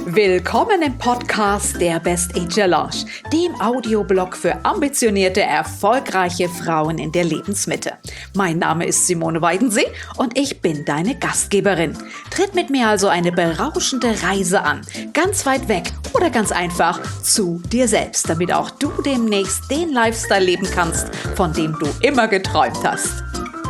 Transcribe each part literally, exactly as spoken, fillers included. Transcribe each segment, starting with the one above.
Willkommen im Podcast der Best Ager Lounge, dem Audioblog für ambitionierte, erfolgreiche Frauen in der Lebensmitte. Mein Name ist Simone Weidensee und ich bin deine Gastgeberin. Tritt mit mir also eine berauschende Reise an, ganz weit weg oder ganz einfach zu dir selbst, damit auch du demnächst den Lifestyle leben kannst, von dem du immer geträumt hast.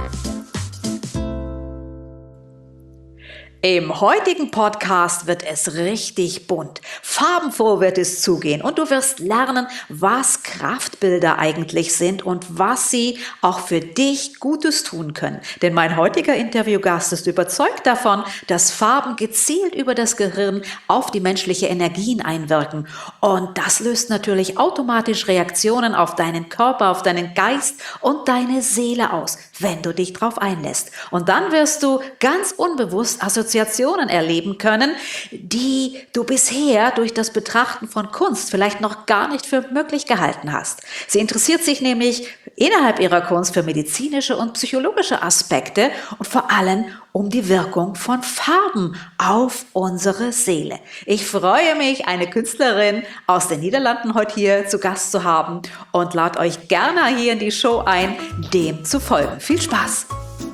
Im heutigen Podcast wird es richtig bunt. Farbenfroh wird es zugehen und du wirst lernen, was Kraftbilder eigentlich sind und was sie auch für dich Gutes tun können. Denn mein heutiger Interviewgast ist überzeugt davon, dass Farben gezielt über das Gehirn auf die menschliche Energien einwirken. Und das löst natürlich automatisch Reaktionen auf deinen Körper, auf deinen Geist und deine Seele aus, wenn du dich drauf einlässt. Und dann wirst du ganz unbewusst Assoziationen erleben können, die du bisher durch das Betrachten von Kunst vielleicht noch gar nicht für möglich gehalten hast. Sie interessiert sich nämlich innerhalb ihrer Kunst für medizinische und psychologische Aspekte und vor allem um die Wirkung von Farben auf unsere Seele. Ich freue mich, eine Künstlerin aus den Niederlanden heute hier zu Gast zu haben und lade euch gerne hier in die Show ein, dem zu folgen. Viel Spaß!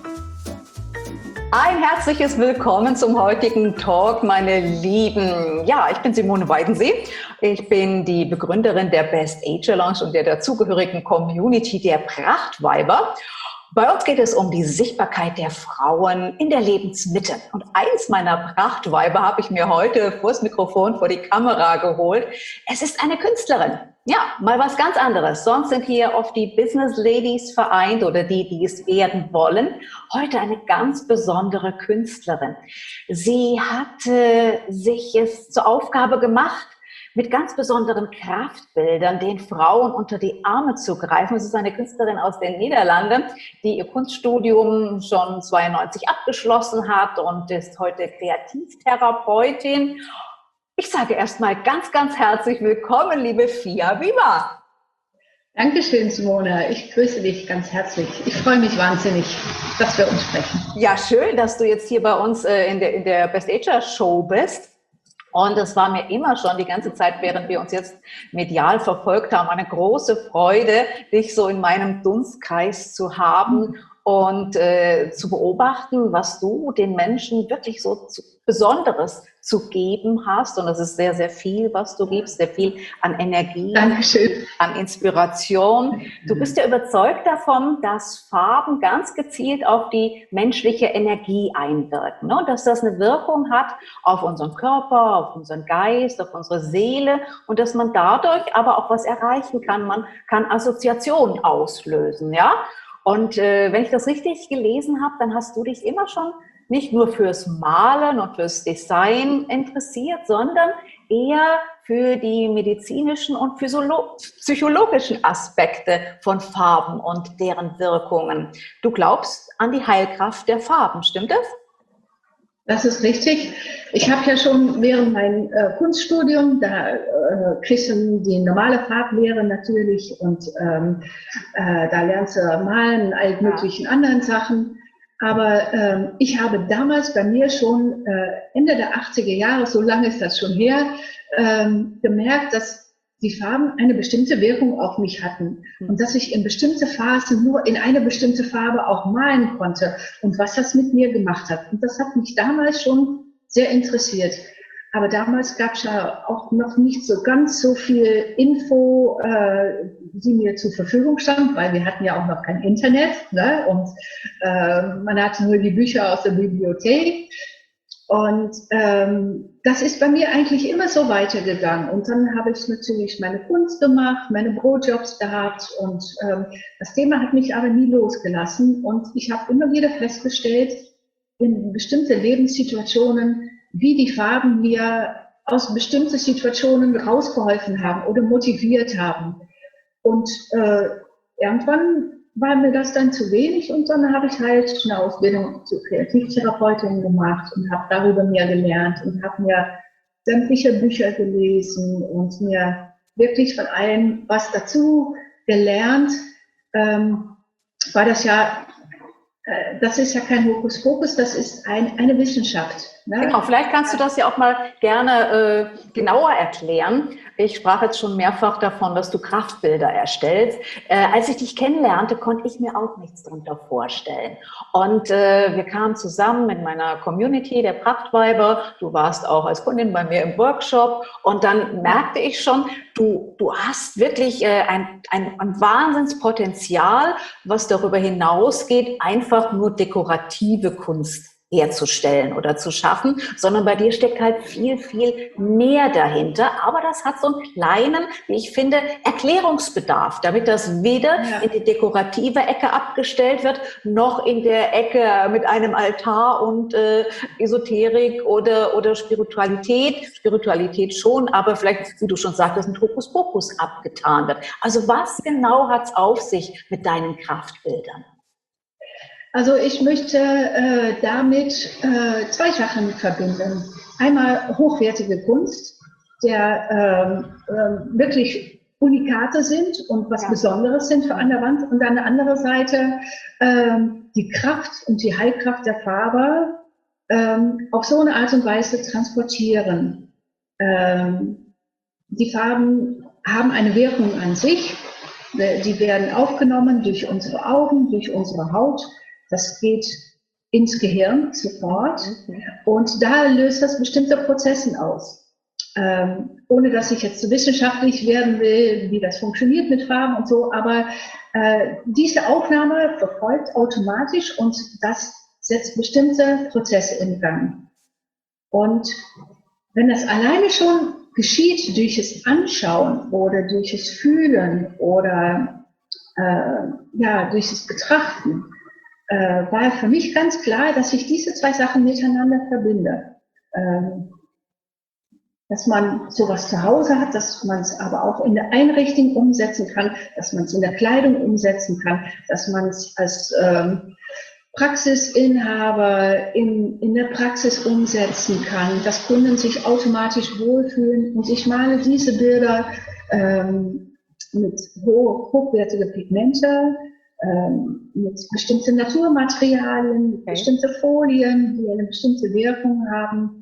Ein herzliches Willkommen zum heutigen Talk, meine Lieben. Ja, ich bin Simone Weidensee. Ich bin die Begründerin der Best Ager Lounge und der dazugehörigen Community der Prachtweiber. Bei uns geht es um die Sichtbarkeit der Frauen in der Lebensmitte. Und eins meiner Prachtweiber habe ich mir heute vors Mikrofon, vor die Kamera geholt. Es ist eine Künstlerin. Ja, mal was ganz anderes. Sonst sind hier oft die Business Ladies vereint oder die, die es werden wollen. Heute eine ganz besondere Künstlerin. Sie hat äh, sich es zur Aufgabe gemacht, mit ganz besonderen Kraftbildern den Frauen unter die Arme zu greifen. Es ist eine Künstlerin aus den Niederlanden, die ihr Kunststudium schon zweiundneunzig abgeschlossen hat und ist heute Kreativtherapeutin. Ich sage erstmal ganz, ganz herzlich willkommen, liebe Fia Wiemer. Dankeschön, Simone. Ich grüße dich ganz herzlich. Ich freue mich wahnsinnig, dass wir uns sprechen. Ja, schön, dass du jetzt hier bei uns äh, in der, in der Best Ager Show bist. Und es war mir immer schon die ganze Zeit, während wir uns jetzt medial verfolgt haben, eine große Freude, dich so in meinem Dunstkreis zu haben und äh, zu beobachten, was du den Menschen wirklich so zu, Besonderes zu geben hast. Und das ist sehr, sehr viel, was du gibst, sehr viel an Energie, Dankeschön, an Inspiration. Du bist ja überzeugt davon, dass Farben ganz gezielt auf die menschliche Energie einwirken, ne? Und dass das eine Wirkung hat auf unseren Körper, auf unseren Geist, auf unsere Seele und dass man dadurch aber auch was erreichen kann. Man kann Assoziationen auslösen, ja. Und äh, wenn ich das richtig gelesen habe, dann hast du dich immer schon nicht nur fürs Malen und fürs Design interessiert, sondern eher für die medizinischen und psychologischen Aspekte von Farben und deren Wirkungen. Du glaubst an die Heilkraft der Farben, stimmt das? Das ist richtig. Ich habe ja schon während meinem äh, Kunststudium, da äh, kriegst du die normale Farblehre natürlich und ähm, äh, da lernst du malen und all möglichen ja. anderen Sachen. Aber ähm, ich habe damals bei mir schon äh, Ende der achtziger Jahre, so lange ist das schon her, ähm, gemerkt, dass die Farben eine bestimmte Wirkung auf mich hatten und dass ich in bestimmte Phasen nur in eine bestimmte Farbe auch malen konnte und was das mit mir gemacht hat. Und das hat mich damals schon sehr interessiert. Aber damals gab es ja auch noch nicht so ganz so viel Info, äh, die mir zur Verfügung stand, weil wir hatten ja auch noch kein Internet, ne? Und äh, man hatte nur die Bücher aus der Bibliothek. Und ähm, das ist bei mir eigentlich immer so weitergegangen. Und dann habe ich natürlich meine Kunst gemacht, meine Brotjobs gehabt und ähm, das Thema hat mich aber nie losgelassen. Und ich habe immer wieder festgestellt, in bestimmte Lebenssituationen, wie die Farben mir aus bestimmten Situationen rausgeholfen haben oder motiviert haben. Und äh, irgendwann war mir das dann zu wenig und dann habe ich halt eine Ausbildung zur Kreativtherapeutin gemacht und habe darüber mehr gelernt und habe mir sämtliche Bücher gelesen und mir wirklich von allem was dazu gelernt, ähm, weil das ja äh, das ist ja kein Hokuspokus, das ist ein, eine Wissenschaft. Ne? Genau, vielleicht kannst du das ja auch mal gerne äh, genauer erklären. Ich sprach jetzt schon mehrfach davon, dass du Kraftbilder erstellst. Äh, als ich dich kennenlernte, konnte ich mir auch nichts darunter vorstellen. Und äh, wir kamen zusammen in meiner Community der Prachtweiber. Du warst auch als Kundin bei mir im Workshop. Und dann merkte ich schon, du, du hast wirklich äh, ein, ein, ein Wahnsinnspotenzial, was darüber hinausgeht, einfach nur dekorative Kunst herzustellen oder zu schaffen, sondern bei dir steckt halt viel, viel mehr dahinter. Aber das hat so einen kleinen, wie ich finde, Erklärungsbedarf, damit das weder ja. in die dekorative Ecke abgestellt wird, noch in der Ecke mit einem Altar und äh, Esoterik oder, oder Spiritualität. Spiritualität schon, aber vielleicht, wie du schon sagtest, mit Hokuspokus abgetan wird. Also was genau hat's auf sich mit deinen Kraftbildern? Also ich möchte äh, damit äh, zwei Sachen verbinden. Einmal hochwertige Kunst, der äh, äh, wirklich Unikate sind und was ja. Besonderes sind für an der Wand. Und an der anderen Seite äh, die Kraft und die Heilkraft der Farbe äh, auf so eine Art und Weise transportieren. Äh, die Farben haben eine Wirkung an sich. Die werden aufgenommen durch unsere Augen, durch unsere Haut. Das geht ins Gehirn sofort und da löst das bestimmte Prozesse aus. Ähm, ohne dass ich jetzt so wissenschaftlich werden will, wie das funktioniert mit Farben und so, aber äh, diese Aufnahme verfolgt automatisch und das setzt bestimmte Prozesse in Gang. Und wenn das alleine schon geschieht durch das Anschauen oder durch das Fühlen oder äh, ja, durch das Betrachten, Äh, war für mich ganz klar, dass ich diese zwei Sachen miteinander verbinde. Ähm, dass man sowas zu Hause hat, dass man es aber auch in der Einrichtung umsetzen kann, dass man es in der Kleidung umsetzen kann, dass man es als ähm, Praxisinhaber in, in der Praxis umsetzen kann, dass Kunden sich automatisch wohlfühlen. Und ich male diese Bilder ähm, mit hoch, hochwertigen Pigmente, Ähm, mit bestimmten Naturmaterialien, mit okay. bestimmten Folien, die eine bestimmte Wirkung haben.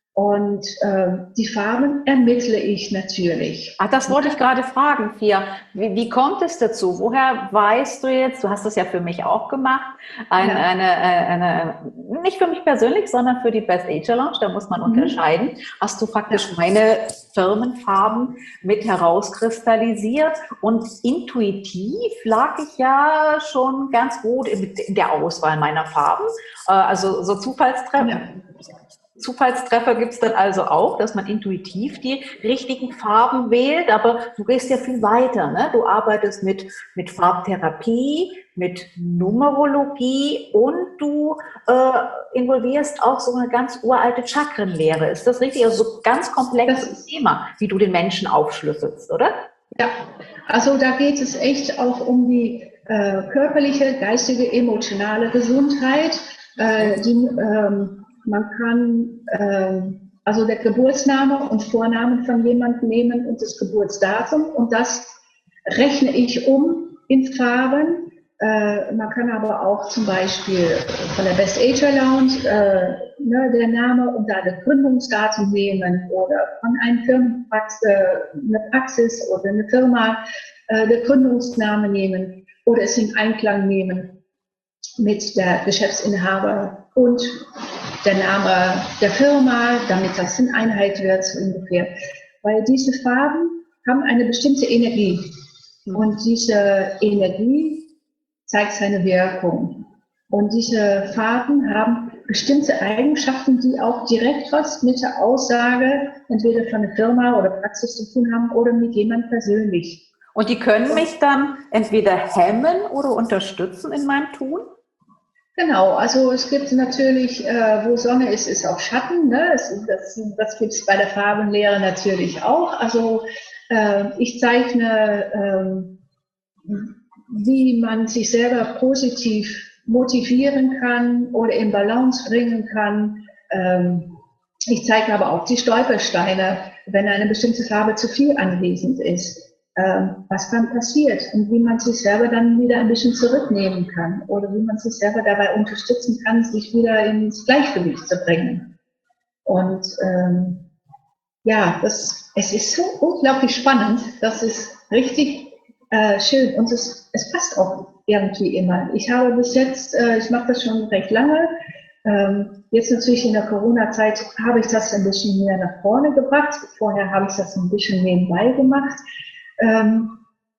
Und äh, die Farben ermittle ich natürlich. Ach, das wollte ich gerade fragen, Pia. Wie, wie kommt es dazu? Woher weißt du jetzt, du hast das ja für mich auch gemacht, ein, ja. eine, eine, eine, nicht für mich persönlich, sondern für die Best Ager Lounge, da muss man mhm. unterscheiden. Hast du praktisch ja. meine Firmenfarben mit herauskristallisiert und intuitiv lag ich ja schon ganz gut in, in der Auswahl meiner Farben. Also so Zufallstreffer. Ja. Zufallstreffer gibt es dann also auch, dass man intuitiv die richtigen Farben wählt, aber du gehst ja viel weiter, ne? Du arbeitest mit, mit Farbtherapie, mit Numerologie und du äh, involvierst auch so eine ganz uralte Chakrenlehre. Ist das richtig? Also so ganz komplexes Thema, wie du den Menschen aufschlüsselst, oder? Ja, also da geht es echt auch um die äh, körperliche, geistige, emotionale Gesundheit, äh, die ähm, man kann äh, also der Geburtsname und Vornamen von jemandem nehmen und das Geburtsdatum und das rechne ich um in Farben. Äh, man kann aber auch zum Beispiel von der Best Ager Lounge äh, ne, der Name und da das Gründungsdatum nehmen oder von einem Firmenpraxis, äh, eine Praxis oder eine Firma äh, der Gründungsname nehmen oder es in Einklang nehmen mit der Geschäftsinhaber und der Name der Firma, damit das in Einheit wird, so ungefähr. Weil diese Farben haben eine bestimmte Energie. Und diese Energie zeigt seine Wirkung. Und diese Farben haben bestimmte Eigenschaften, die auch direkt was mit der Aussage entweder von der Firma oder Praxis zu tun haben oder mit jemandem persönlich. Und die können mich dann entweder hemmen oder unterstützen in meinem Tun? Genau, also es gibt natürlich, äh, wo Sonne ist, ist auch Schatten. Ne? Es, das das gibt es bei der Farbenlehre natürlich auch. Also äh, ich zeichne, äh, wie man sich selber positiv motivieren kann oder in Balance bringen kann. Ähm, ich zeige aber auch die Stolpersteine, wenn eine bestimmte Farbe zu viel anwesend ist. ähm, was dann passiert und wie man sich selber dann wieder ein bisschen zurücknehmen kann oder wie man sich selber dabei unterstützen kann, sich wieder ins Gleichgewicht zu bringen. Und ähm, ja, das, es ist so unglaublich spannend, das ist richtig äh, schön und es, es passt auch irgendwie immer. Ich habe bis jetzt, äh, ich mache das schon recht lange, ähm, jetzt natürlich in der Corona-Zeit habe ich das ein bisschen mehr nach vorne gebracht. Vorher habe ich das ein bisschen nebenbei gemacht. Ähm,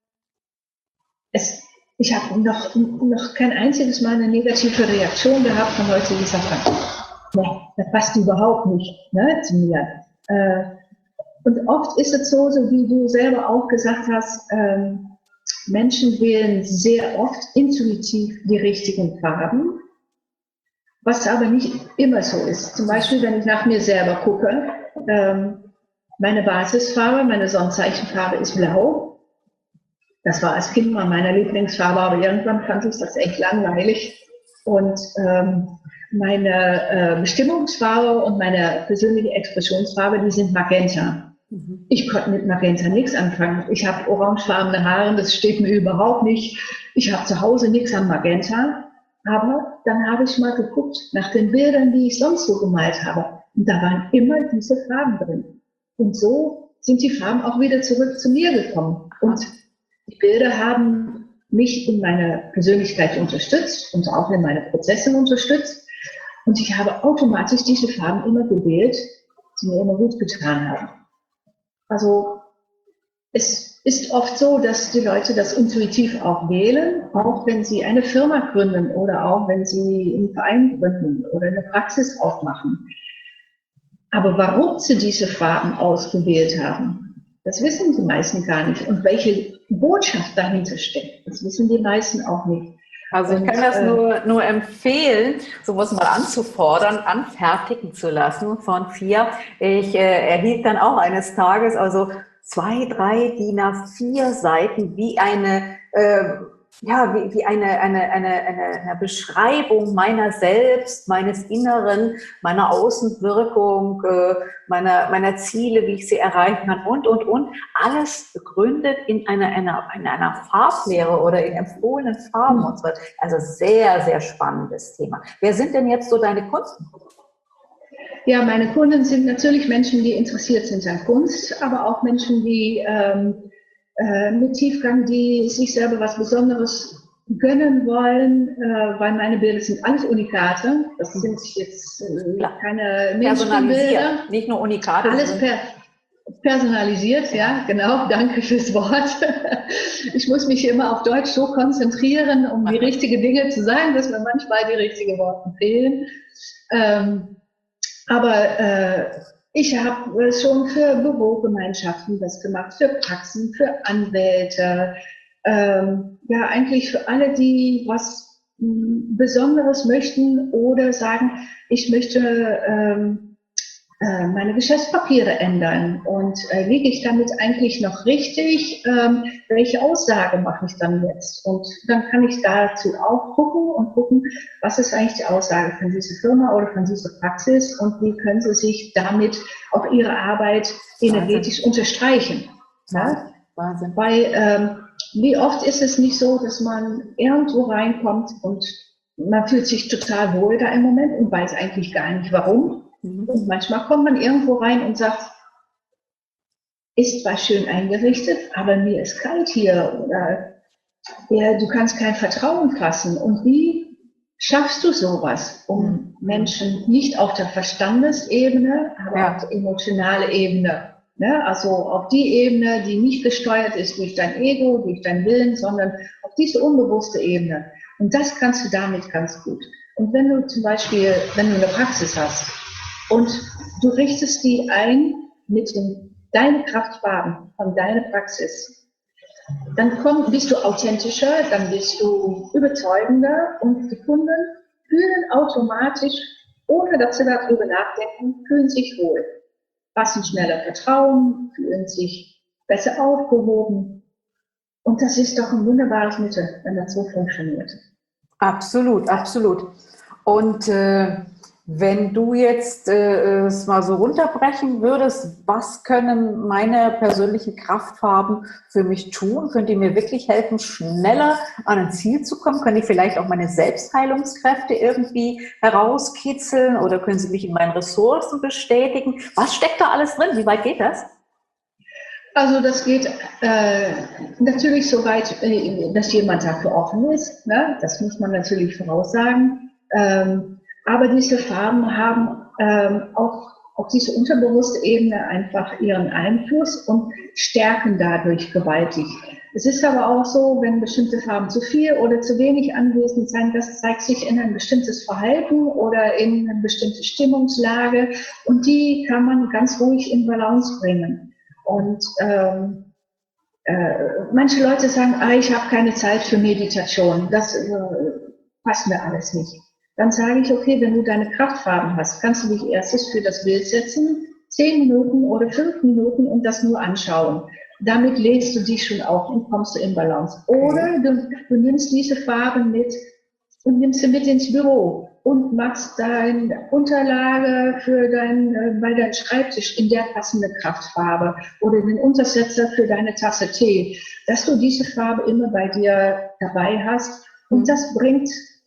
es, ich habe noch, noch kein einziges Mal eine negative Reaktion gehabt von Leuten, die gesagt haben, nee, das passt überhaupt nicht, ne, zu mir. Äh, und oft ist es so, so wie du selber auch gesagt hast, ähm, Menschen wählen sehr oft intuitiv die richtigen Farben, was aber nicht immer so ist. Zum Beispiel, wenn ich nach mir selber gucke, ähm, meine Basisfarbe, meine Sonnenzeichenfarbe ist blau. Das war als Kind mal meine Lieblingsfarbe, aber irgendwann fand ich das echt langweilig. Und ähm, meine äh, Bestimmungsfarbe und meine persönliche Expressionsfarbe, die sind Magenta. Mhm. Ich konnte mit Magenta nichts anfangen. Ich habe orangefarbene Haare, das steht mir überhaupt nicht. Ich habe zu Hause nichts an Magenta. Aber dann habe ich mal geguckt nach den Bildern, die ich sonst so gemalt habe. Und da waren immer diese Farben drin. Und so sind die Farben auch wieder zurück zu mir gekommen. Und die Bilder haben mich in meiner Persönlichkeit unterstützt und auch in meine Prozesse unterstützt. Und ich habe automatisch diese Farben immer gewählt, die mir immer gut getan haben. Also es ist oft so, dass die Leute das intuitiv auch wählen, auch wenn sie eine Firma gründen oder auch wenn sie einen Verein gründen oder eine Praxis aufmachen. Aber warum sie diese Farben ausgewählt haben, das wissen die meisten gar nicht. Und welche Botschaft dahinter steckt, das wissen die meisten auch nicht. Also ich kann das äh, nur, nur empfehlen, sowas mal anzufordern, anfertigen zu lassen von vier. Ich äh, erhielt dann auch eines Tages also zwei, drei D I N A vier Seiten wie eine, äh, ja, wie, wie eine, eine, eine, eine, eine Beschreibung meiner selbst, meines Inneren, meiner Außenwirkung, äh, meiner, meiner Ziele, wie ich sie erreichen kann und, und, und. Alles begründet in einer, einer, in einer Farblehre oder in empfohlenen Farben und so weiter. Also sehr, sehr spannendes Thema. Wer sind denn jetzt so deine Kunden? Ja, meine Kunden sind natürlich Menschen, die interessiert sind an Kunst, aber auch Menschen, die ähm, äh, mit Tiefgang, die sich selber was Besonderes gönnen wollen, äh, weil meine Bilder sind alles Unikate. Das sind jetzt äh, keine Mainstream-Bilder. Nicht nur Unikate. Alles per personalisiert, ja, genau. Danke fürs Wort. Ich muss mich immer auf Deutsch so konzentrieren, um die richtigen Dinge zu sagen, dass mir manchmal die richtigen Worte fehlen. Ähm, Aber äh, ich habe schon für Bürogemeinschaften das gemacht, für Praxen, für Anwälte, ähm, ja eigentlich für alle, die was mh, Besonderes möchten oder sagen, ich möchte ähm, äh, meine Geschäftspapiere ändern und äh, liege ich damit eigentlich noch richtig, ähm, welche Aussage mache ich dann jetzt? Und dann kann ich dazu auch gucken und gucken, was ist eigentlich die Aussage von dieser Firma oder von dieser Praxis und wie können sie sich damit auch ihre Arbeit energetisch Wahnsinn. unterstreichen. Ja? Wahnsinn. Weil ähm, wie oft ist es nicht so, dass man irgendwo reinkommt und man fühlt sich total wohl da im Moment und weiß eigentlich gar nicht warum. Und manchmal kommt man irgendwo rein und sagt, ist zwar schön eingerichtet, aber mir ist kalt hier oder ja, du kannst kein Vertrauen fassen. Und wie schaffst du sowas, um Menschen nicht auf der Verstandesebene, aber ja. auf der emotionalen Ebene, ne? Also auf die Ebene, die nicht gesteuert ist durch dein Ego, durch deinen Willen, sondern auf diese unbewusste Ebene. Und das kannst du damit ganz gut. Und wenn du zum Beispiel, wenn du eine Praxis hast, und du richtest die ein mit den, deinen Kraftfarben von deiner Praxis. Dann komm, bist du authentischer, dann bist du überzeugender und die Kunden fühlen automatisch, ohne dass sie darüber nachdenken, fühlen sich wohl. Fassen schneller Vertrauen, fühlen sich besser aufgehoben. Und das ist doch ein wunderbares Mittel, wenn das so funktioniert. Absolut, absolut. Und äh Wenn du jetzt äh, es mal so runterbrechen würdest, was können meine persönlichen Kraftfarben für mich tun? Können die mir wirklich helfen, schneller an ein Ziel zu kommen? Können die vielleicht auch meine Selbstheilungskräfte irgendwie herauskitzeln oder können sie mich in meinen Ressourcen bestätigen? Was steckt da alles drin? Wie weit geht das? Also das geht äh, natürlich so weit, äh, dass jemand dafür offen ist. Ne? Das muss man natürlich voraussagen. Ähm, aber diese Farben haben ähm, auch auf diese unterbewusste Ebene einfach ihren Einfluss und stärken dadurch gewaltig. Es ist aber auch so, wenn bestimmte Farben zu viel oder zu wenig anwesend sind, das zeigt sich in ein bestimmtes Verhalten oder in eine bestimmte Stimmungslage und die kann man ganz ruhig in Balance bringen. Und ähm, äh, manche Leute sagen, ah, ich habe keine Zeit für Meditation, das äh, passt mir alles nicht. Dann sage ich, okay, wenn du deine Kraftfarben hast, kannst du dich erstes für das Bild setzen, zehn Minuten oder fünf Minuten und das nur anschauen. Damit lädst du dich schon auf und kommst du in Balance. Oder du, du nimmst diese Farben mit und nimmst sie mit ins Büro und machst deine Unterlage für dein, äh, bei deinem Schreibtisch in der passenden Kraftfarbe oder den Untersetzer für deine Tasse Tee, dass du diese Farbe immer bei dir dabei hast und das bringt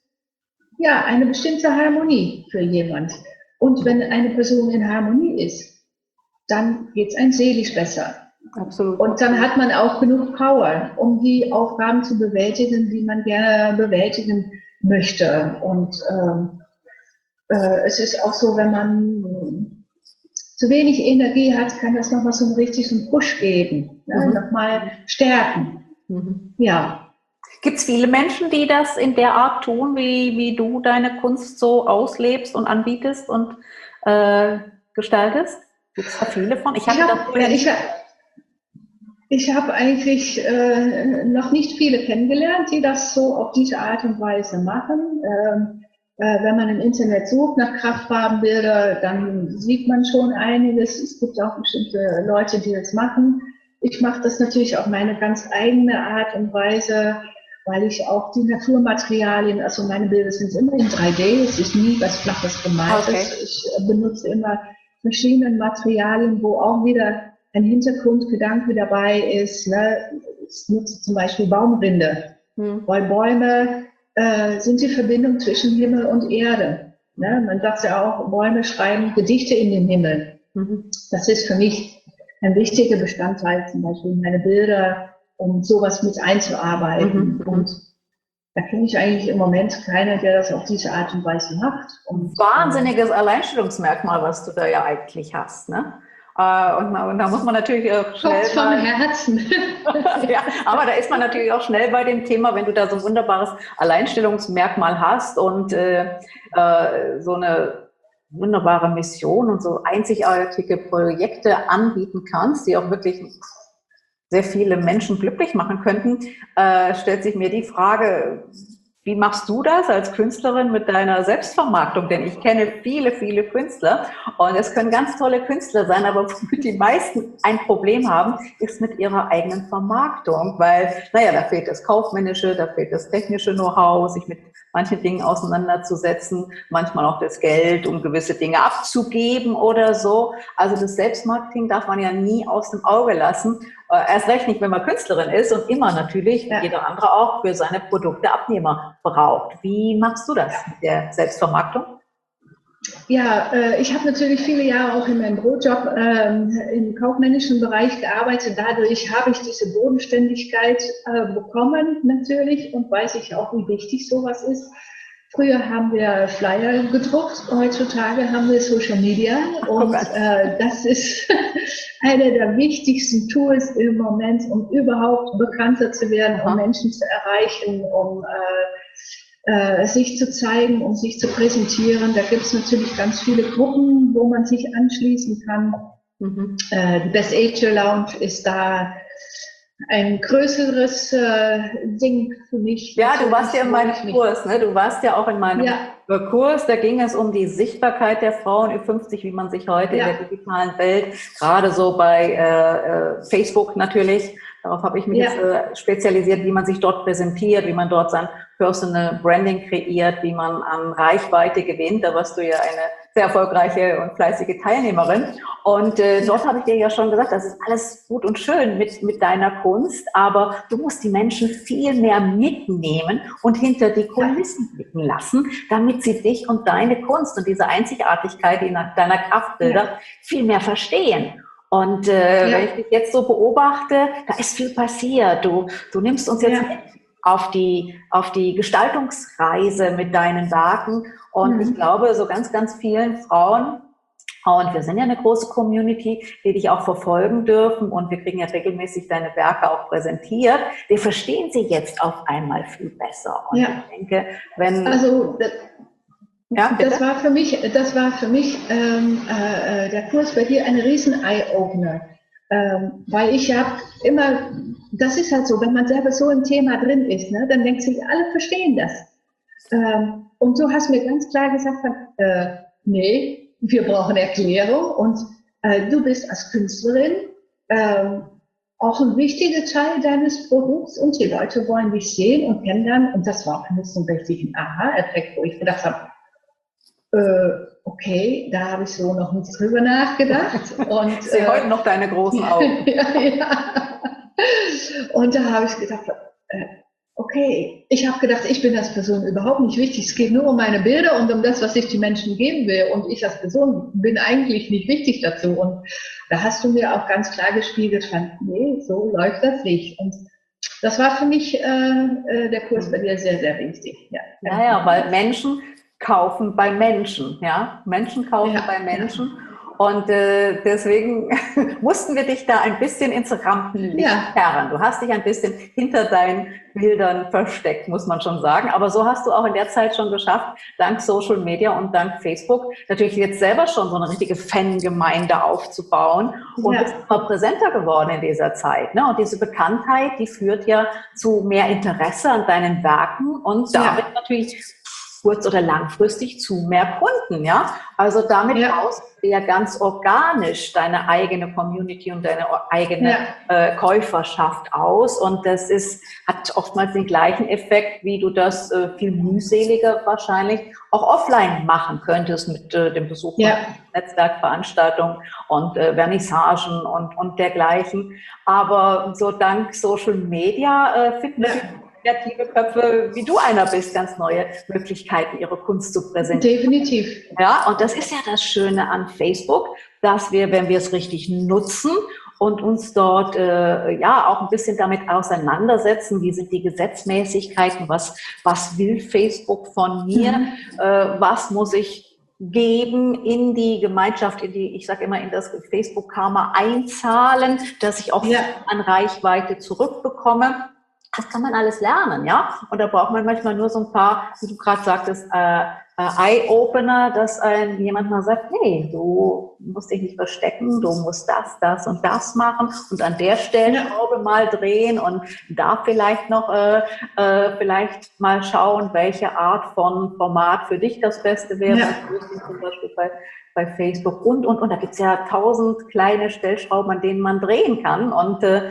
ja eine bestimmte Harmonie für jemand. Und wenn eine Person in Harmonie ist, dann geht es einem seelisch besser. Absolut. Und dann hat man auch genug Power, um die Aufgaben zu bewältigen, die man gerne bewältigen möchte. Und ähm, äh, es ist auch so, wenn man zu wenig Energie hat, kann das nochmal so einen richtigen Push geben, ne? Mhm. Nochmal stärken. Mhm. Ja. Gibt es viele Menschen, die das in der Art tun, wie, wie du deine Kunst so auslebst und anbietest und äh, gestaltest? Gibt es da viele von? Ich habe ich hab, ich hab eigentlich äh, noch nicht viele kennengelernt, die das so auf diese Art und Weise machen. Ähm, äh, wenn man im Internet sucht nach Kraftfarbenbilder, dann sieht man schon einiges. Es gibt auch bestimmte Leute, die das machen. Ich mache das natürlich auf meine ganz eigene Art und Weise, weil ich auch die Naturmaterialien, also meine Bilder sind immer in drei D, es ist nie was Flaches Gemaltes. Okay. Ich benutze immer verschiedene Materialien, wo auch wieder ein Hintergrundgedanke dabei ist. Ne? Ich nutze zum Beispiel Baumrinde, hm. weil Bäume äh, sind die Verbindung zwischen Himmel und Erde. Ne? Man sagt ja auch, Bäume schreiben Gedichte in den Himmel. Mhm. Das ist für mich ein wichtiger Bestandteil, zum Beispiel meine Bilder, um sowas mit einzuarbeiten. Mhm. Und da kenne ich eigentlich im Moment keiner, der das auf diese Art und Weise macht. Und, wahnsinniges Alleinstellungsmerkmal, was du da ja eigentlich hast, ne? Und, und da muss man natürlich auch schnell Kopf vom Herzen. Ja, aber da ist man natürlich auch schnell bei dem Thema, wenn du da so ein wunderbares Alleinstellungsmerkmal hast und äh, äh, so eine wunderbare Mission und so einzigartige Projekte anbieten kannst, die auch wirklich sehr viele Menschen glücklich machen könnten, äh, stellt sich mir die Frage, wie machst du das als Künstlerin mit deiner Selbstvermarktung? Denn ich kenne viele, viele Künstler und es können ganz tolle Künstler sein, aber womit die meisten ein Problem haben, ist mit ihrer eigenen Vermarktung, weil, naja, da fehlt das Kaufmännische, da fehlt das technische Know-how, sich mit manchen Dingen auseinanderzusetzen, manchmal auch das Geld, um gewisse Dinge abzugeben oder so. Also das Selbstmarketing darf man ja nie aus dem Auge lassen. Äh, erst recht nicht, wenn man Künstlerin ist und immer natürlich, ja. wie jeder andere auch, für seine Produkte Abnehmer braucht. Wie machst du das mit der Selbstvermarktung? Ja, äh, ich habe natürlich viele Jahre auch in meinem Brotjob ähm, im kaufmännischen Bereich gearbeitet. Dadurch habe ich diese Bodenständigkeit äh, bekommen natürlich und weiß ich auch, wie wichtig sowas ist. Früher haben wir Flyer gedruckt, heutzutage haben wir Social Media und äh, das ist eine der wichtigsten Tools im Moment, um überhaupt bekannter zu werden, um Menschen zu erreichen, um äh, äh, sich zu zeigen, um sich zu präsentieren. Da gibt es natürlich ganz viele Gruppen, wo man sich anschließen kann. Mhm. Äh, die Best Age Lounge ist da ein größeres äh, Ding für mich. Ja, du warst ja in meinem Kurs, ne? Du warst ja auch in meinem ja. Kurs, da ging es um die Sichtbarkeit der Frauen Ü fünfzig, wie man sich heute ja. in der digitalen Welt, gerade so bei äh, Facebook natürlich, darauf habe ich mich ja. jetzt äh, spezialisiert, wie man sich dort präsentiert, wie man dort sein Personal Branding kreiert, wie man an Reichweite gewinnt. Da warst du ja eine sehr erfolgreiche und fleißige Teilnehmerin. Und äh, dort habe ich dir ja schon gesagt, das ist alles gut und schön mit, mit deiner Kunst, aber du musst die Menschen viel mehr mitnehmen und hinter die Kulissen blicken lassen, damit sie dich und deine Kunst und diese Einzigartigkeit deiner Kraftbilder ja. viel mehr verstehen. Und äh, ja. wenn ich dich jetzt so beobachte, da ist viel passiert. Du, du nimmst uns jetzt ja. mit auf die, auf die Gestaltungsreise mit deinen Werken. Und mhm. ich glaube, so ganz, ganz vielen Frauen, und wir sind ja eine große Community, die dich auch verfolgen dürfen, und wir kriegen ja regelmäßig deine Werke auch präsentiert, wir verstehen sie jetzt auf einmal viel besser. Und ja. ich denke, wenn... Also, das, ja, das war für mich, das war für mich ähm, äh, der Kurs bei dir ein riesen Eye-Opener. Ähm, weil ich habe immer, das ist halt so, wenn man selber so im Thema drin ist, ne, dann denkt sich, alle verstehen das. Ähm, und du hast mir ganz klar gesagt, äh, nee, wir brauchen Erklärung, und äh, du bist als Künstlerin äh, auch ein wichtiger Teil deines Produkts, und die Leute wollen dich sehen und kennenlernen, und das war für mich so ein richtigen Aha-Effekt, wo ich gedacht habe, äh, okay, da habe ich so noch nicht drüber nachgedacht. Und Sie äh, heute noch deine großen Augen. ja, ja. Und da habe ich gedacht, äh, okay, ich habe gedacht, ich bin als Person überhaupt nicht wichtig. Es geht nur um meine Bilder und um das, was ich den Menschen geben will. Und ich als Person bin eigentlich nicht wichtig dazu. Und da hast du mir auch ganz klar gespiegelt, fand, nee, so läuft das nicht. Und das war für mich äh, der Kurs bei dir sehr, sehr wichtig. Ja, ja, ja, weil Menschen kaufen bei Menschen, ja, Menschen kaufen ja, bei Menschen. Ja. Und äh, deswegen mussten wir dich da ein bisschen ins Rampenlicht ja. zerren. Du hast dich ein bisschen hinter deinen Bildern versteckt, muss man schon sagen. Aber so hast du auch in der Zeit schon geschafft, dank Social Media und dank Facebook, natürlich jetzt selber schon so eine richtige Fangemeinde aufzubauen und ja. bist immer präsenter geworden in dieser Zeit. Ne? Und diese Bekanntheit, die führt ja zu mehr Interesse an deinen Werken und damit ja. natürlich kurz- oder langfristig zu mehr Kunden, ja. Also damit ja. baust du ja ganz organisch deine eigene Community und deine eigene ja. äh, Käuferschaft aus. Und das ist, hat oftmals den gleichen Effekt, wie du das äh, viel mühseliger wahrscheinlich auch offline machen könntest mit äh, dem Besuch ja. von Netzwerkveranstaltungen und äh, Vernissagen und, und dergleichen. Aber so dank Social Media äh, finden wir ja. kreative Köpfe, wie du einer bist, ganz neue Möglichkeiten, ihre Kunst zu präsentieren. Definitiv. Ja, und das ist ja das Schöne an Facebook, dass wir, wenn wir es richtig nutzen und uns dort äh, ja auch ein bisschen damit auseinandersetzen, wie sind die Gesetzmäßigkeiten, was, was will Facebook von mir, mhm. äh, was muss ich geben in die Gemeinschaft, in die, ich sage immer, in das Facebook-Karma einzahlen, dass ich auch ja. an Reichweite zurückbekomme. Das kann man alles lernen, ja. Und da braucht man manchmal nur so ein paar, wie du gerade sagtest, äh, äh, Eye-Opener, dass ein, jemand mal sagt, hey, du musst dich nicht verstecken, du musst das, das und das machen und an der Stellschraube mal drehen und da vielleicht noch äh, äh, vielleicht mal schauen, welche Art von Format für dich das Beste wäre. Ja. Zum Beispiel bei, bei Facebook und, und, und. Da gibt's ja tausend kleine Stellschrauben, an denen man drehen kann. Und äh,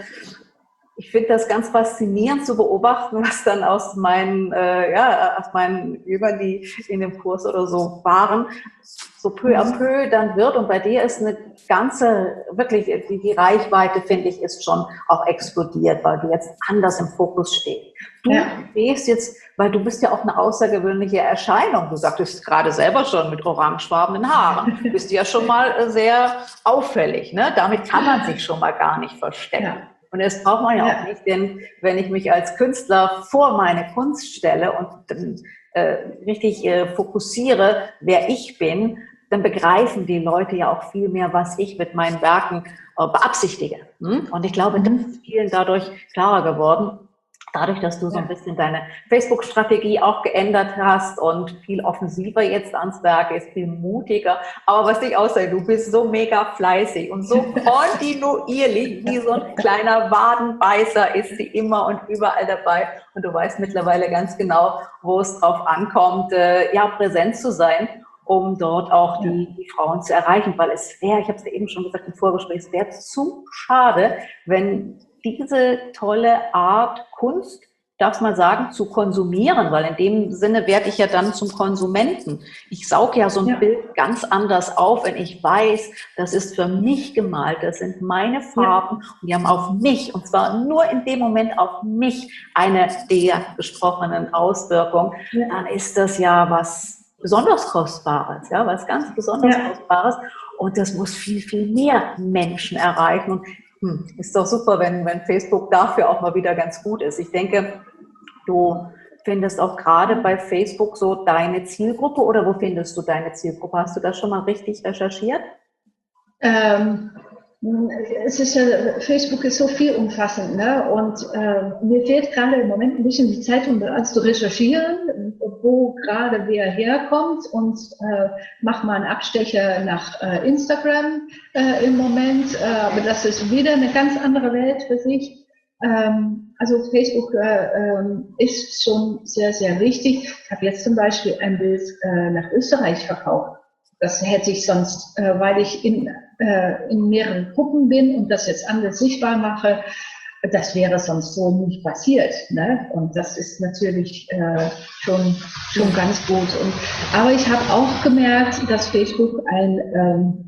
ich finde das ganz faszinierend zu beobachten, was dann aus meinen, äh, ja, aus meinen Jüngern, die in dem Kurs oder so waren, so peu à peu dann wird. Und bei dir ist eine ganze, wirklich, die, die Reichweite, finde ich, ist schon auch explodiert, weil du jetzt anders im Fokus stehst. Du ja. stehst jetzt, weil du bist ja auch eine außergewöhnliche Erscheinung. Du sagtest gerade selber schon mit orangefarbenen Haaren. Du bist ja schon mal sehr auffällig, ne? Damit kann man sich schon mal gar nicht verstecken. Ja. Und das braucht man ja, ja auch nicht, denn wenn ich mich als Künstler vor meine Kunst stelle und äh, richtig äh, fokussiere, wer ich bin, dann begreifen die Leute ja auch viel mehr, was ich mit meinen Werken äh, beabsichtige. Hm? Und ich glaube, das ist vielen dadurch klarer geworden. Dadurch, dass du so ein bisschen deine Facebook-Strategie auch geändert hast und viel offensiver jetzt ans Werk ist, viel mutiger. Aber was dich aussieht, du bist so mega fleißig und so kontinuierlich, wie so ein kleiner Wadenbeißer ist sie immer und überall dabei. Und du weißt mittlerweile ganz genau, wo es drauf ankommt, äh, ja, präsent zu sein, um dort auch die, die Frauen zu erreichen. Weil es wäre, ich habe es ja eben schon gesagt im Vorgespräch, es wäre zu schade, wenn diese tolle Art Kunst darf mal sagen, zu konsumieren, weil in dem Sinne werde ich ja dann zum Konsumenten. Ich sauge ja so ein Ja. Bild ganz anders auf, wenn ich weiß, das ist für mich gemalt, das sind meine Farben ja. und die haben auf mich, und zwar nur in dem Moment auf mich, eine der besprochenen Auswirkungen, ja. dann ist das ja was besonders Kostbares, ja, was ganz besonders ja. Kostbares, und das muss viel, viel mehr Menschen erreichen. Und Hm, ist doch super, wenn, wenn Facebook dafür auch mal wieder ganz gut ist. Ich denke, du findest auch gerade bei Facebook so deine Zielgruppe, oder wo findest du deine Zielgruppe? Hast du das schon mal richtig recherchiert? Ähm, es ist ja, Facebook ist so viel umfassend, ne? Und äh, mir fehlt gerade im Moment ein bisschen die Zeit, um das zu recherchieren, wo gerade wer herkommt, und äh, mach mal einen Abstecher nach äh, Instagram äh, im Moment, äh, aber das ist wieder eine ganz andere Welt für sich. Ähm, also Facebook äh, äh, ist schon sehr, sehr wichtig. Ich habe jetzt zum Beispiel ein Bild äh, nach Österreich verkauft. Das hätte ich sonst, äh, weil ich in, äh, in mehreren Gruppen bin und das jetzt anders sichtbar mache, das wäre sonst so nicht passiert, ne? Und das ist natürlich äh, schon schon ganz gut. Und, aber ich habe auch gemerkt, dass Facebook ein, ähm,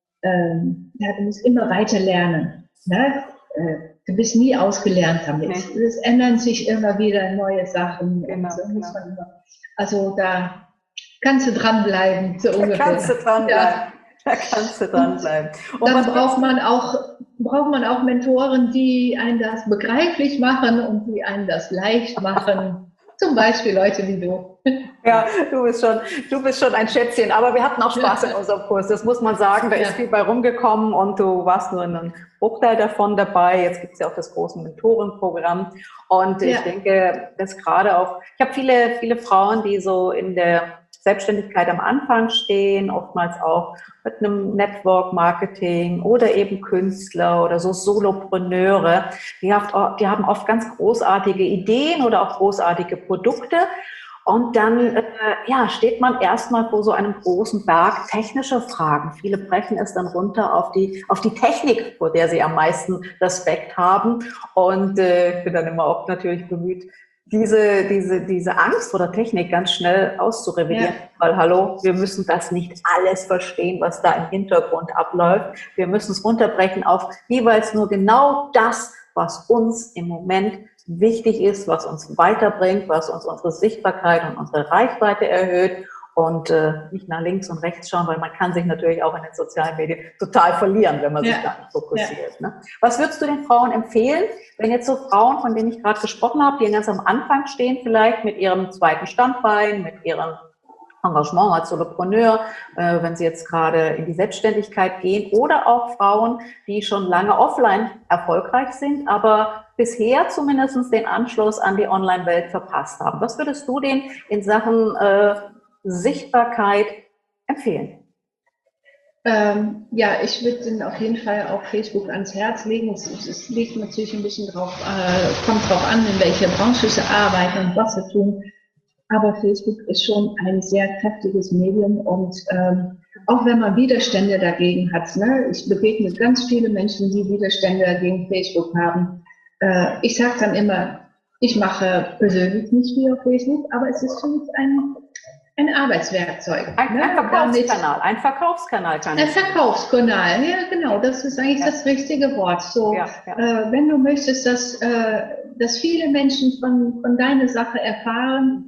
ähm, ja, du musst immer weiter lernen, ne? Äh, du bist nie ausgelernt damit. Okay. Es ändern sich immer wieder neue Sachen. Genau, und so muss man immer, also da kannst du dranbleiben, so ungefähr. Da kannst du dranbleiben. Ja. Da kannst du dranbleiben. Und dann braucht man auch, braucht man auch Mentoren, die einen das begreiflich machen und die einen das leicht machen. Zum Beispiel Leute wie du. Ja, du bist schon, du bist schon ein Schätzchen. Aber wir hatten auch Spaß in unserem Kurs. Das muss man sagen. Da ist viel bei rumgekommen und du warst nur in einem Bruchteil davon dabei. Jetzt gibt es ja auch das große Mentorenprogramm. Und ja. ich denke, dass gerade auch, ich habe viele, viele Frauen, die so in der Selbstständigkeit am Anfang stehen, oftmals auch mit einem Network-Marketing oder eben Künstler oder so Solopreneure. Die, oft, die haben oft ganz großartige Ideen oder auch großartige Produkte. Und dann äh, ja, steht man erstmal vor so einem großen Berg technischer Fragen. Viele brechen es dann runter auf die, auf die Technik, vor der sie am meisten Respekt haben. Und äh, ich bin dann immer auch natürlich bemüht, diese, diese, diese Angst vor der Technik ganz schnell auszurevidieren. Ja. Weil, hallo, wir müssen das nicht alles verstehen, was da im Hintergrund abläuft. Wir müssen es runterbrechen auf jeweils nur genau das, was uns im Moment wichtig ist, was uns weiterbringt, was uns unsere Sichtbarkeit und unsere Reichweite erhöht, und äh, nicht nach links und rechts schauen, weil man kann sich natürlich auch in den sozialen Medien total verlieren, wenn man ja. sich da nicht fokussiert. Ja. Ne? Was würdest du den Frauen empfehlen, wenn jetzt so Frauen, von denen ich gerade gesprochen habe, die ganz am Anfang stehen, vielleicht mit ihrem zweiten Standbein, mit ihrem Engagement als Solopreneur, äh, wenn sie jetzt gerade in die Selbstständigkeit gehen, oder auch Frauen, die schon lange offline erfolgreich sind, aber bisher zumindest den Anschluss an die Online-Welt verpasst haben. Was würdest du denen in Sachen äh, Sichtbarkeit empfehlen? Ähm, ja, ich würde Ihnen auf jeden Fall auch Facebook ans Herz legen. Es, es liegt natürlich ein bisschen drauf, äh, kommt drauf an, in welcher Branche Sie arbeiten und was Sie tun. Aber Facebook ist schon ein sehr kräftiges Medium, und ähm, auch wenn man Widerstände dagegen hat, ne, ich begegne ganz viele Menschen, die Widerstände gegen Facebook haben. Äh, ich sage dann immer, ich mache persönlich nicht viel auf Facebook, aber es ist für mich ein, ein Arbeitswerkzeug. Ein, ne? ein Verkaufskanal, ein Verkaufskanal kann Ein Verkaufskanal, ja genau, das ist eigentlich ja. das richtige Wort. So, ja, ja. Äh, wenn du möchtest, dass, äh, dass viele Menschen von, von deiner Sache erfahren,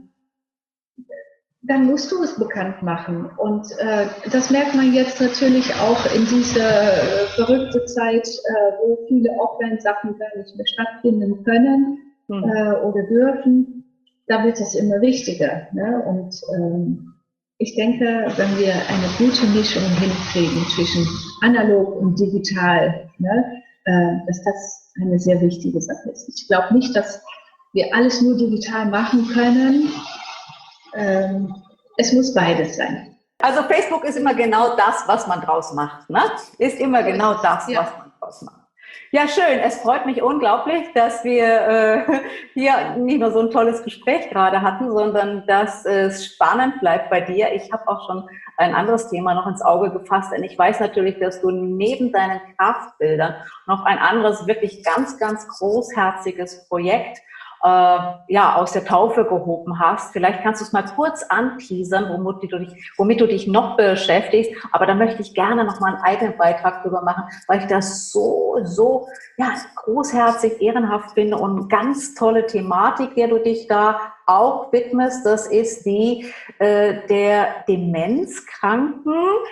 dann musst du es bekannt machen. Und äh, das merkt man jetzt natürlich auch in dieser äh, verrückten Zeit, äh, wo viele Offline-Sachen gar nicht mehr stattfinden können mhm. äh, oder dürfen. Da wird es immer wichtiger. Ne? Und ähm, ich denke, wenn wir eine gute Mischung hinkriegen zwischen analog und digital, ne, äh, dass das eine sehr wichtige Sache ist. Ich glaube nicht, dass wir alles nur digital machen können. Ähm, es muss beides sein. Also Facebook ist immer genau das, was man draus macht. Ne? Ist immer genau das, ja. was man draus macht. Ja, schön. Es freut mich unglaublich, dass wir äh, hier nicht nur so ein tolles Gespräch gerade hatten, sondern dass es spannend bleibt bei dir. Ich habe auch schon ein anderes Thema noch ins Auge gefasst, denn ich weiß natürlich, dass du neben deinen Kraftbildern noch ein anderes, wirklich ganz, ganz großherziges Projekt äh, ja, aus der Taufe gehoben hast. Vielleicht kannst du es mal kurz anteasern, womit du dich, womit du dich noch beschäftigst. Aber da möchte ich gerne noch mal einen eigenen Beitrag drüber machen, weil ich das so, so ja, großherzig, ehrenhaft finde und ganz tolle Thematik, der du dich da auch widmest. Das ist die äh, der Demenzkranken,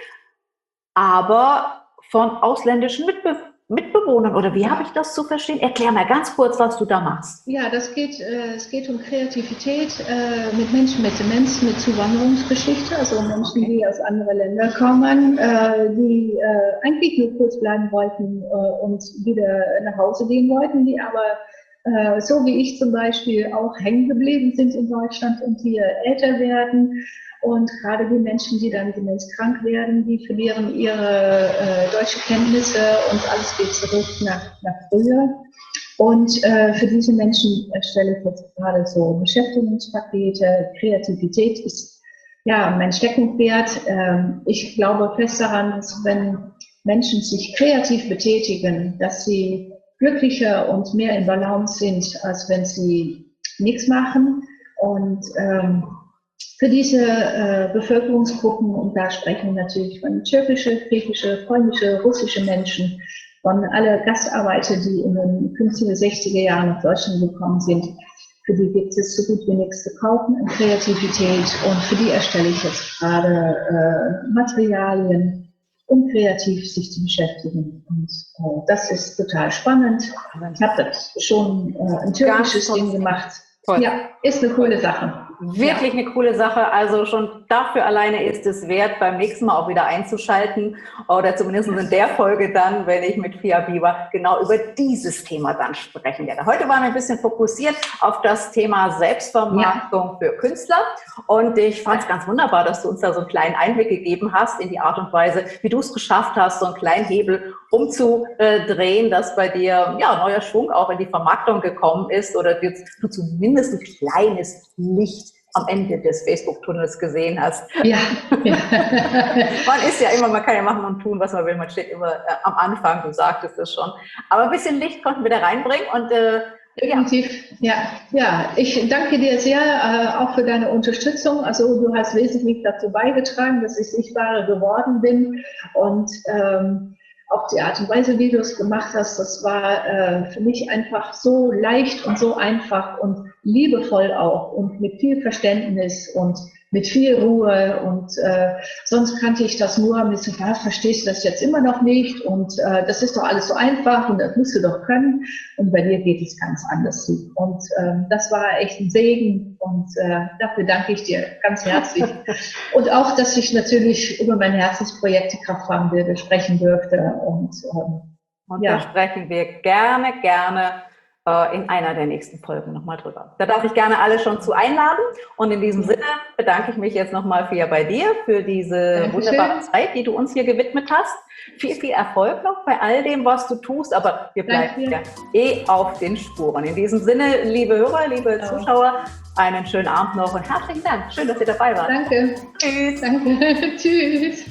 aber von ausländischen Mitbe- Mitbewohnern. Oder wie habe ich das zu verstehen? Erklär mal ganz kurz, was du da machst. Ja, das geht, äh, es geht um Kreativität äh, mit Menschen mit Demenz, mit Zuwanderungsgeschichte, also Menschen, Okay. die aus anderen Ländern kommen, äh, die äh, eigentlich nur kurz bleiben wollten äh, und wieder nach Hause gehen wollten, die aber äh, so wie ich zum Beispiel auch hängen geblieben sind in Deutschland und hier älter werden. Und gerade die Menschen, die dann demenzkrank werden, die verlieren ihre äh, deutsche Kenntnisse und alles geht zurück nach, nach früher. Und äh, für diese Menschen erstelle ich jetzt gerade so Beschäftigungspakete. Kreativität ist ja mein Steckenpferd. Ähm, ich glaube fest daran, dass wenn Menschen sich kreativ betätigen, dass sie glücklicher und mehr in Balance sind, als wenn sie nichts machen. Und ähm, für diese äh, Bevölkerungsgruppen, und da sprechen wir natürlich von türkische, griechische, polnische, russische Menschen, von alle Gastarbeiter, die in den fünfziger, sechziger Jahren nach Deutschland gekommen sind, für die gibt es so gut wie nichts zu kaufen an Kreativität und für die erstelle ich jetzt gerade äh, Materialien, um kreativ sich zu beschäftigen. Und äh, das ist total spannend. Ich habe das schon äh, ein türkisches Ding gemacht. Toll. Ja, ist eine coole Sache. Wirklich eine coole Sache. Also schon dafür alleine ist es wert, beim nächsten Mal auch wieder einzuschalten oder zumindest in der Folge dann, wenn ich mit Fia Bieber genau über dieses Thema dann sprechen werde. Heute waren wir ein bisschen fokussiert auf das Thema Selbstvermarktung ja. für Künstler und ich fand es ganz wunderbar, dass du uns da so einen kleinen Einblick gegeben hast in die Art und Weise, wie du es geschafft hast, so einen kleinen Hebel umzudrehen, dass bei dir ja neuer Schwung auch in die Vermarktung gekommen ist oder du zumindest ein kleines Licht am Ende des Facebook-Tunnels gesehen hast. Ja. ja. Man ist ja immer, man kann ja machen und tun, was man will. Man steht immer äh, am Anfang, du sagtest es schon. Aber ein bisschen Licht konnten wir da reinbringen und äh, definitiv, ja. ja, ja. Ich danke dir sehr äh, auch für deine Unterstützung. Also du hast wesentlich dazu beigetragen, dass ich sichtbarer geworden bin und ähm, auch die Art und Weise, wie du es gemacht hast, das war äh, für mich einfach so leicht und so einfach und liebevoll auch und mit viel Verständnis und mit viel Ruhe und äh, sonst kannte ich das nur mit so, was, verstehst du das jetzt immer noch nicht und äh, das ist doch alles so einfach und das musst du doch können und bei dir geht es ganz anders und äh, das war echt ein Segen und äh, dafür danke ich dir ganz herzlich und auch, dass ich natürlich über mein Herzensprojekt die Kraftfarbenbilder sprechen durfte und, ähm, und ja. da sprechen wir gerne, gerne in einer der nächsten Folgen nochmal drüber. Da darf ich gerne alle schon zu einladen und in diesem Sinne bedanke ich mich jetzt nochmal Fia bei dir für diese Dankeschön. Wunderbare Zeit, die du uns hier gewidmet hast. Viel, viel Erfolg noch bei all dem, was du tust, aber wir bleiben ja eh auf den Spuren. In diesem Sinne, liebe Hörer, liebe ja. Zuschauer, einen schönen Abend noch und herzlichen Dank. Schön, dass ihr dabei wart. Danke. Tschüss. Danke. Tschüss.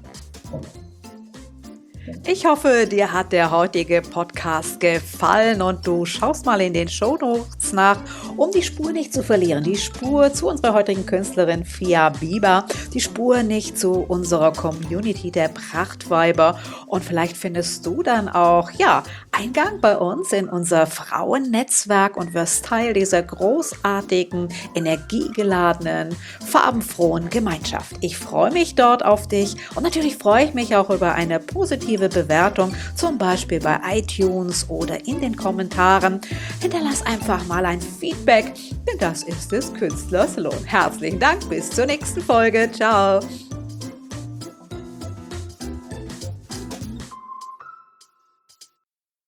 Ich hoffe, dir hat der heutige Podcast gefallen und du schaust mal in den Shownotes nach, um die Spur nicht zu verlieren. Die Spur zu unserer heutigen Künstlerin Fia Bieber, die Spur nicht zu unserer Community der Prachtweiber und vielleicht findest du dann auch, ja, Eingang bei uns in unser Frauennetzwerk und wirst Teil dieser großartigen, energiegeladenen, farbenfrohen Gemeinschaft. Ich freue mich dort auf dich und natürlich freue ich mich auch über eine positive Bewertung, zum Beispiel bei iTunes oder in den Kommentaren. Hinterlass einfach mal ein Feedback, denn das ist des Künstlers Lohn. Herzlichen Dank, bis zur nächsten Folge. Ciao.